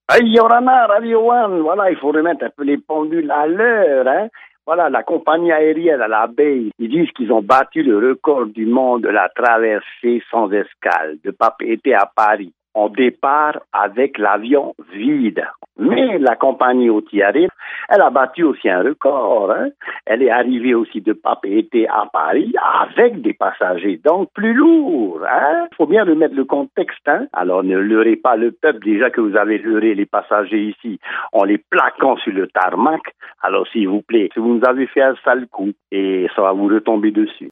Yorana, Radio One, voilà, il faut remettre un peu les pendules à l'heure, hein. Voilà, la compagnie aérienne à la baie, ils disent qu'ils ont battu le record du monde de la traversée sans escale de Papeete à Paris. On départ avec l'avion vide. Mais la compagnie Autiaris, elle a battu aussi un record, hein. Elle est arrivée aussi de Papeete à Paris avec des passagers, donc plus lourds, hein. Faut bien remettre le contexte, hein. Alors ne leurrez pas le peuple, déjà que vous avez leurré les passagers ici en les plaquant sur le tarmac. Alors s'il vous plaît, vous nous avez fait un sale coup et ça va vous retomber dessus.